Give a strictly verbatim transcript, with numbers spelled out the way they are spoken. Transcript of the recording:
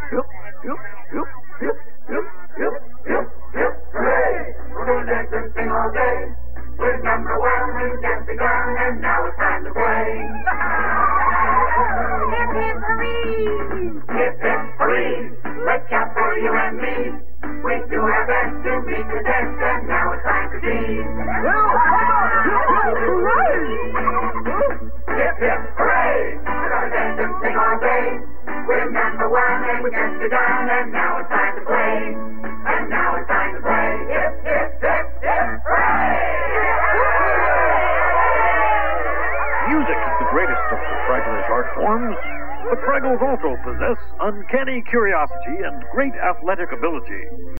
hip, hip, hip, hip, hip, hip, hip, hip, hooray! We're gonna dance and sing all day. We're number one, we've just begun, and now it's time to play. Hip, hip, hooray! Hip, hip, hooray! Let's shout for you and me. We do our best to meet the test, and now it's time to see. Hip, hip, hooray! We're gonna dance and sing all day. We're number one, and we just begun, and now it's time to play. And now it's time to play. Hip, hip, hip, hip, hooray! Music is the greatest of the Fraggler's art forms. The Fraggles also possess uncanny curiosity and great athletic ability.